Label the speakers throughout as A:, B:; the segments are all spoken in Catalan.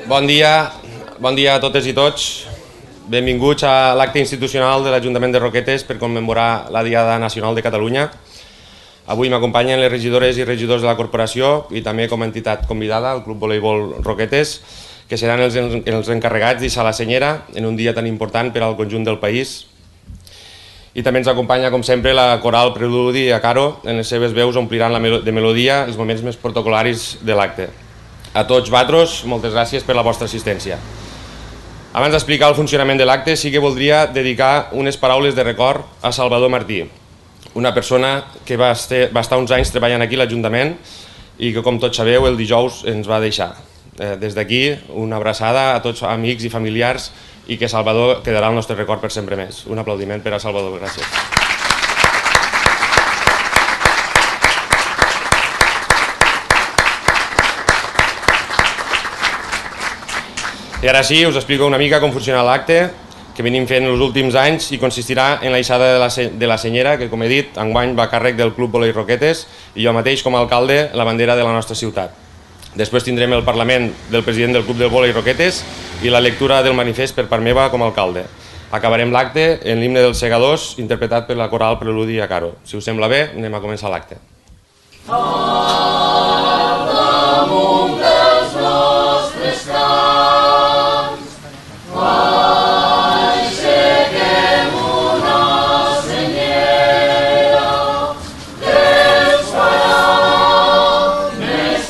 A: Bon dia a totes i tots. Benvinguts a l'acte institucional de l'Ajuntament de Roquetes per commemorar la Diada Nacional de Catalunya. Avui m'acompanyen les regidores i regidors de la corporació i també com a entitat convidada el Club Voleibol Roquetes, que seran els encarregats d'ixar la senyera en un dia tan important per al conjunt del país. I també ens acompanya, com sempre, la coral Preludi a Caro. En les seves veus ompliran de melodia els moments més protocolaris de l'acte. A tots vosaltres, moltes gràcies per la vostra assistència. Abans d'explicar el funcionament de l'acte, sí que voldria dedicar unes paraules de record a Salvador Martí, una persona que va estar uns anys treballant aquí a l'Ajuntament i que, com tots sabeu, el dijous ens va deixar. Des d'aquí, una abraçada a tots amics i familiars i que Salvador quedarà al nostre record per sempre més. Un aplaudiment per a Salvador, gràcies. I ara sí, us explico una mica com funciona l'acte que venim fent els últims anys i consistirà en la ixada de la senyera, que, com he dit, enguany va a càrrec del Club Voleibol Roquetes i jo mateix, com a alcalde, la bandera de la nostra ciutat. Després tindrem el parlament del president del Club del Voleibol Roquetes i la lectura del manifest per part meva com a alcalde. Acabarem l'acte en l'himne dels segadors, interpretat per la coral Preludi a Caro. Si us sembla bé, anem a començar l'acte.
B: Al damunt dels nostres camps, aixequem una senyera que ens farà més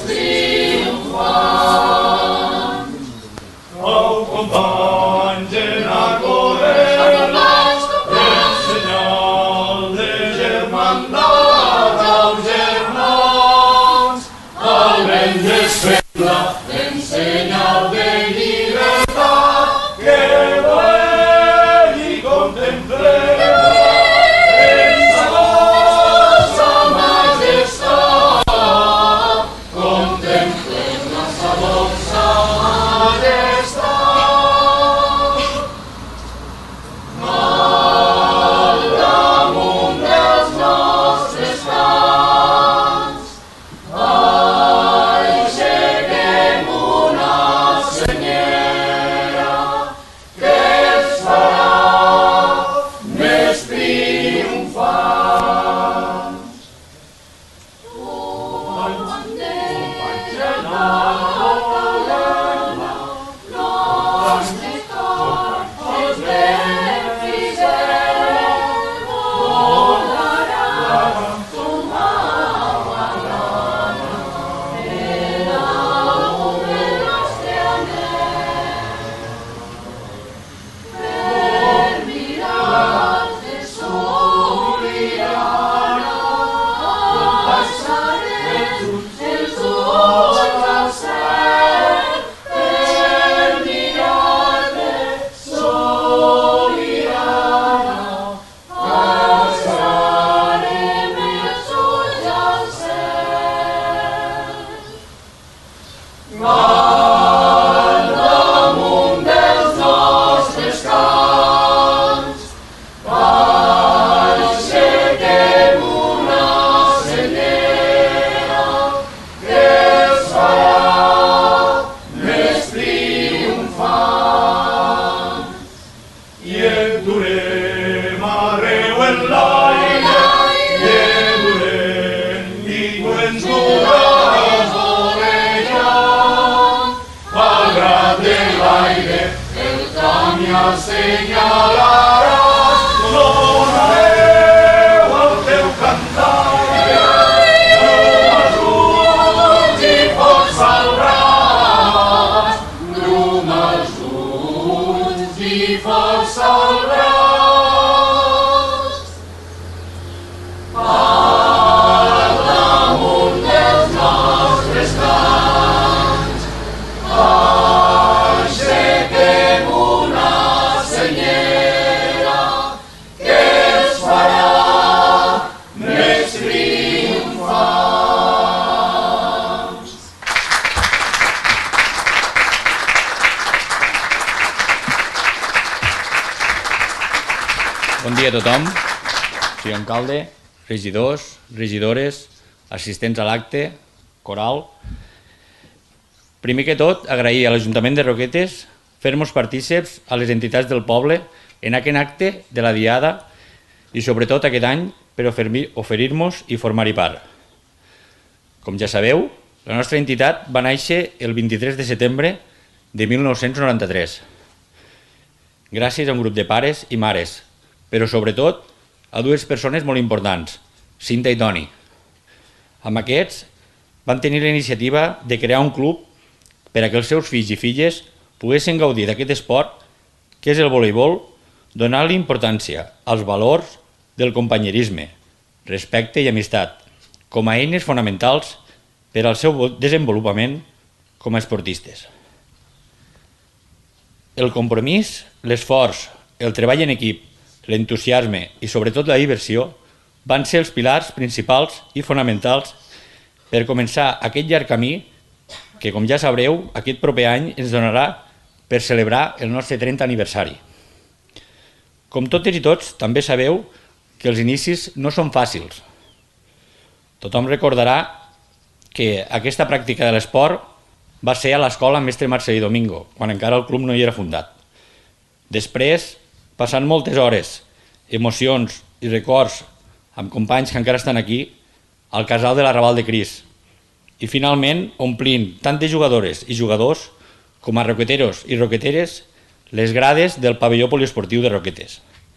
B: triomfant.
C: Au, companys, en a correu, el senyal de germandat, au, germans, al vent desfela, en senyal de llibertat, que volem i contemplem en sa vostra majestat, contemplem la sa vostra majestat. Al damunt dels nostres camps, aixequem una senyera que ens farà més triomfants. Senyalaràs, donareu el teu cantar, llum als ulls i força al braç, llum als ulls i força al braç. Al damunt dels nostres camps, aixequem una senyera que ens farà més triomfants.
D: Bon dia a tothom. Senyor alcalde, regidors, regidores, assistents a l'acte, coral. Primer que tot, agrair a l'Ajuntament de Roquetes fer-nos partíceps a les entitats del poble en aquest acte de la Diada i sobretot aquest any per oferir-nos i formar-hi part. Com ja sabeu, la nostra entitat va néixer el 23 de setembre de 1993, gràcies a un grup de pares i mares, però sobretot a dues persones molt importants, Cinta i Toni. Amb aquests van tenir la iniciativa de crear un club per a que els seus fills i filles poguessin gaudir d'aquest esport que és el voleibol, donant-li importància als valors del companyerisme, respecte i amistat, com a eines fonamentals per al seu desenvolupament com a esportistes. El compromís, l'esforç, el treball en equip, l'entusiasme i sobretot la diversió van ser els pilars principals i fonamentals per començar aquest llarg camí que, com ja sabreu, aquest proper any ens donarà per celebrar el nostre 30 aniversari. Com totes i tots, també sabeu que els inicis no són fàcils. Tothom recordarà que aquesta pràctica de l'esport va ser a l'escola Mestre Marcelí Domingo, quan encara el club no hi era fundat. Després, passant moltes hores, emocions i records amb companys que encara estan aquí, al casal de l'Arrabal de Cris, i finalment omplint tant de jugadores i jugadors com a roqueteros i roqueteres les grades del pavelló poliesportiu de Roquetes.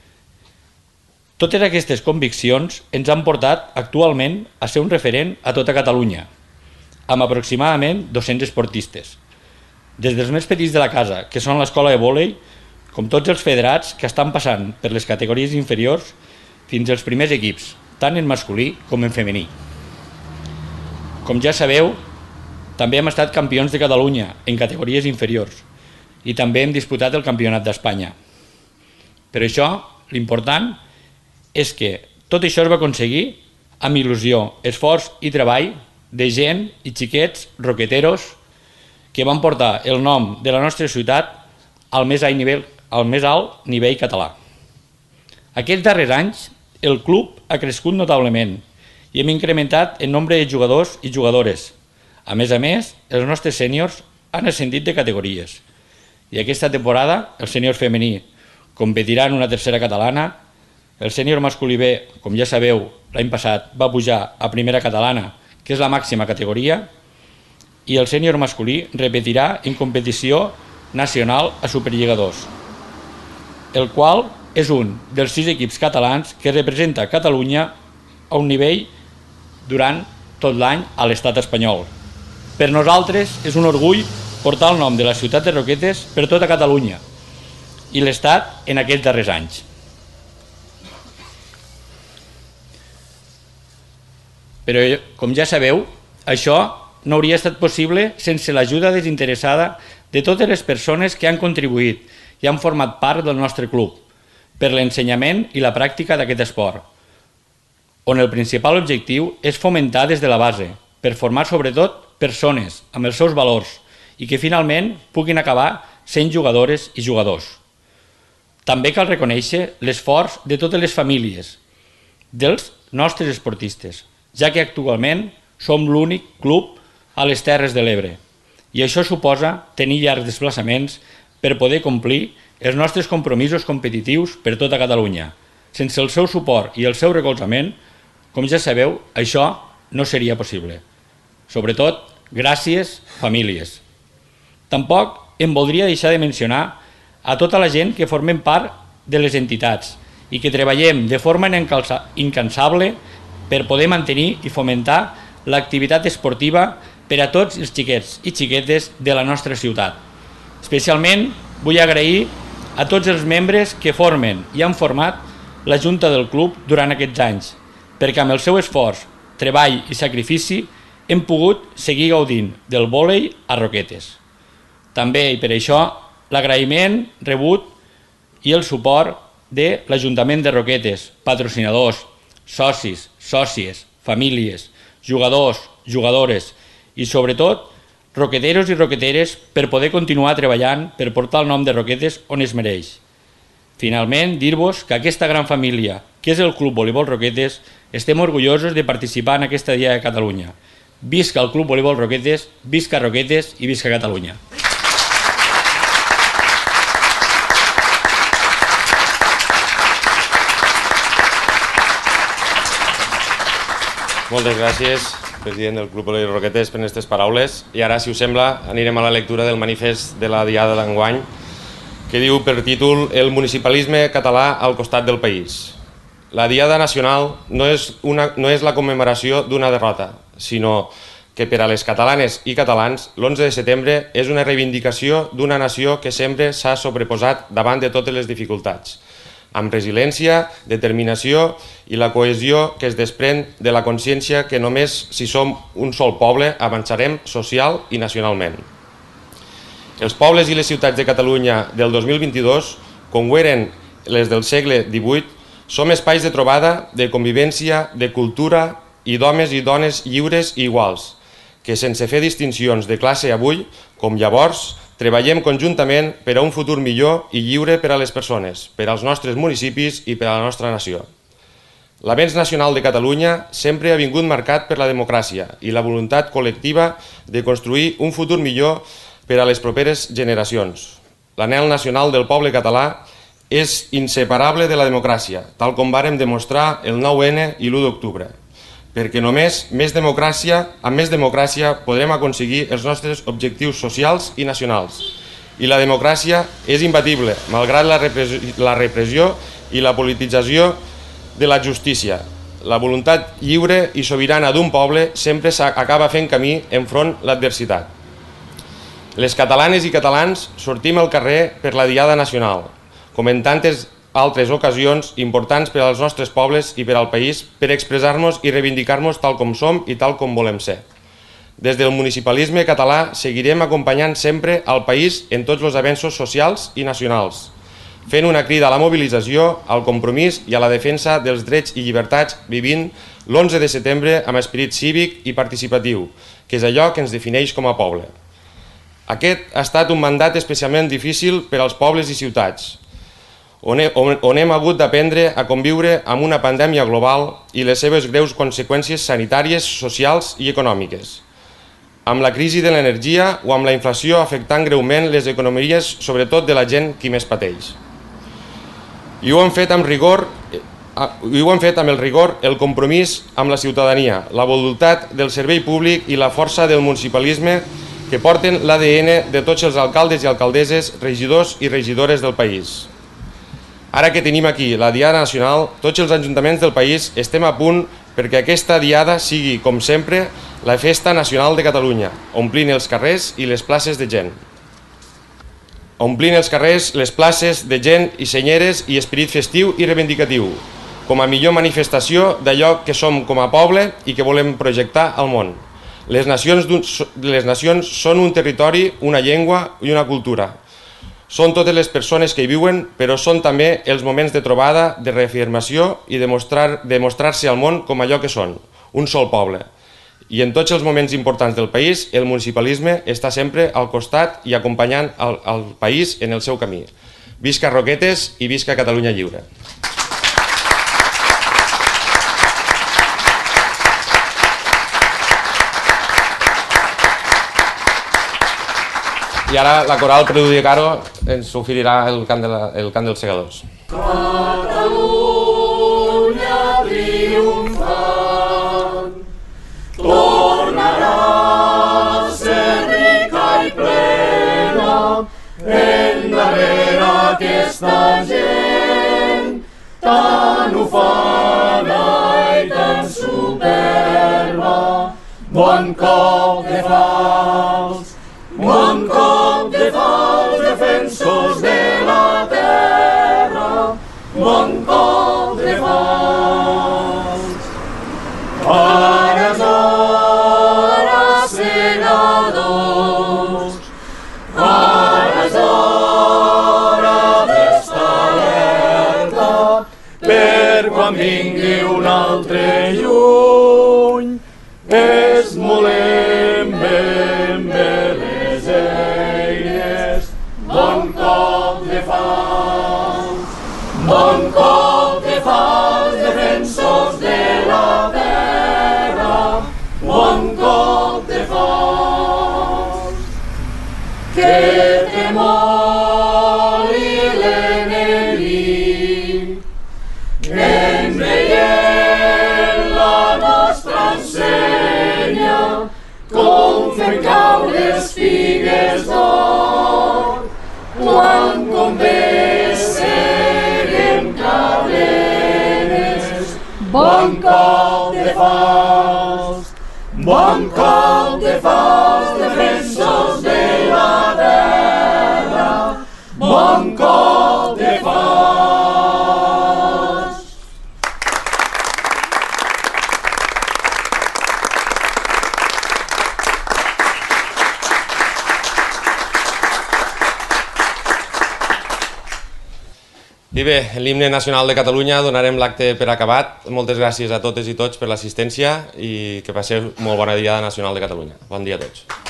D: Totes aquestes conviccions ens han portat actualment a ser un referent a tota Catalunya, amb aproximadament 200 esportistes, des dels més petits de la casa, que són l'escola de vòlei, com tots els federats que estan passant per les categories inferiors fins als primers equips, tant en masculí com en femení. Com ja sabeu, també hem estat campions de Catalunya en categories inferiors i també hem disputat el Campionat d'Espanya. Per això, l'important és que tot això es va aconseguir amb il·lusió, esforç i treball de gent i xiquets roqueteros que van portar el nom de la nostra ciutat al més alt nivell català. Aquests darrers anys, el club ha crescut notablement i hem incrementat el nombre de jugadors i jugadores. A més, els nostres sèniors han ascendit de categories i aquesta temporada el sènior femení competirà en una tercera catalana, el sènior masculí B, com ja sabeu, l'any passat va pujar a primera catalana, que és la màxima categoria, i el sènior masculí repetirà en competició nacional a Superliga 2, el qual és un dels 6 equips catalans que representa Catalunya a un nivell durant tot l'any a l'estat espanyol. Per nosaltres és un orgull portar el nom de la ciutat de Roquetes per tota Catalunya i l'estat en aquests darrers anys. Però, com ja sabeu, això no hauria estat possible sense l'ajuda desinteressada de totes les persones que han contribuït i han format part del nostre club per l'ensenyament i la pràctica d'aquest esport, on el principal objectiu és fomentar des de la base, per formar sobretot persones amb els seus valors i que finalment puguin acabar sent jugadores i jugadors. També cal reconèixer l'esforç de totes les famílies dels nostres esportistes, ja que actualment som l'únic club a les Terres de l'Ebre i això suposa tenir llargs desplaçaments per poder complir els nostres compromisos competitius per tota Catalunya. Sense el seu suport i el seu recolzament, com ja sabeu, això no seria possible. Sobretot, gràcies, famílies. Tampoc em voldria deixar de mencionar a tota la gent que formem part de les entitats i que treballem de forma incansable per poder mantenir i fomentar l'activitat esportiva per a tots els xiquets i xiquetes de la nostra ciutat. Especialment vull agrair a tots els membres que formen i han format la Junta del Club durant aquests anys, perquè amb el seu esforç, treball i sacrifici hem pogut seguir gaudint del vòlei a Roquetes. També, i per això, l'agraïment rebut i el suport de l'Ajuntament de Roquetes, patrocinadors, socis, sòcies, famílies, jugadors, jugadores i, sobretot, roqueteros i roqueteres per poder continuar treballant per portar el nom de Roquetes on es mereix. Finalment, dir-vos que aquesta gran família, que és el Club Voleibol Roquetes, estem orgullosos de participar en aquesta Dia de Catalunya, Visca el Club Voleibol Roquetes, visca Roquetes i visca Catalunya.
A: Moltes gràcies, president del Club Voleibol Roquetes, per aquestes paraules. I ara, si us sembla, anirem a la lectura del manifest de la Diada d'enguany, que diu per títol El municipalisme català al costat del país. La Diada Nacional no és la commemoració d'una derrota, sinó que per a les catalanes i catalans l'11 de setembre és una reivindicació d'una nació que sempre s'ha sobreposat davant de totes les dificultats, amb resiliència, determinació i la cohesió que es desprèn de la consciència que només si som un sol poble avançarem social i nacionalment. Els pobles i les ciutats de Catalunya del 2022, com ho eren les del segle XVIII, som espais de trobada, de convivència, de cultura i d'homes i dones lliures i iguals, que sense fer distincions de classe avui, com llavors, treballem conjuntament per a un futur millor i lliure per a les persones, per als nostres municipis i per a la nostra nació. L'avenç nacional de Catalunya sempre ha vingut marcat per la democràcia i la voluntat col·lectiva de construir un futur millor per a les properes generacions. L'anhel nacional del poble català és inseparable de la democràcia, tal com vàrem demostrar el 9N i l'1 d'octubre, perquè només amb més democràcia podrem aconseguir els nostres objectius socials i nacionals. I la democràcia és imbatible, malgrat la repressió i la politització de la justícia. La voluntat lliure i sobirana d'un poble sempre acaba fent camí enfront l'adversitat. Les catalanes i catalans sortim al carrer per la Diada Nacional, com en tantes altres ocasions importants per als nostres pobles i per al país, per expressar-nos i reivindicar-nos tal com som i tal com volem ser. Des del municipalisme català seguirem acompanyant sempre al país en tots els avenços socials i nacionals, fent una crida a la mobilització, al compromís i a la defensa dels drets i llibertats, vivint l'11 de setembre amb esperit cívic i participatiu, que és allò que ens defineix com a poble. Aquest ha estat un mandat especialment difícil per als pobles i ciutats, on hem hagut d'aprendre a conviure amb una pandèmia global i les seves greus conseqüències sanitàries, socials i econòmiques, amb la crisi de l'energia o amb la inflació afectant greument les economies, sobretot de la gent qui més pateix. I ho hem fet amb el rigor, el compromís amb la ciutadania, la voluntat del servei públic i la força del municipalisme que porten l'ADN de tots els alcaldes i alcaldesses, regidors i regidores del país. Ara que tenim aquí la Diada Nacional, tots els ajuntaments del país estem a punt perquè aquesta Diada sigui, com sempre, la festa nacional de Catalunya, omplint els carrers i les places de gent. Omplint els carrers, les places de gent i senyeres i esperit festiu i reivindicatiu, com a millor manifestació d'allò que som com a poble i que volem projectar al món. Les nacions són un territori, una llengua i una cultura. Són totes les persones que hi viuen, però són també els moments de trobada, de reafirmació i de mostrar-se al món com allò que són, un sol poble. I en tots els moments importants del país, el municipalisme està sempre al costat i acompanyant el país en el seu camí. Visca Roquetes i visca Catalunya lliure. I ara la coral Preludi de Caro ens oferirà el cant dels segadors.
C: Catalunya triomfant tornarà a ser rica i plena endarrere aquesta gent tan ufana i tan superba. Bon cop de fals, bon cop de fals, defensors de la terra, bon cop de fals. Ara és hora, segadors, ara és hora d'estar alerta per quan vingui un altre lluny. Esmolem ben bé les eines, bon cop de fals, bon cop de fals, defensors de la terra, bon cop demoli l'enemic. En veiem la nostra ensenya, com fem caure espigues d'or, quan convé serem cadenes. Bon cop de Faust, defensors de la terra, bon cop de Faust.
A: I bé, en l'himne nacional de Catalunya donarem l'acte per acabat. Moltes gràcies a totes i tots per l'assistència i que passeu molt bona Diada Nacional de Catalunya. Bon dia a tots.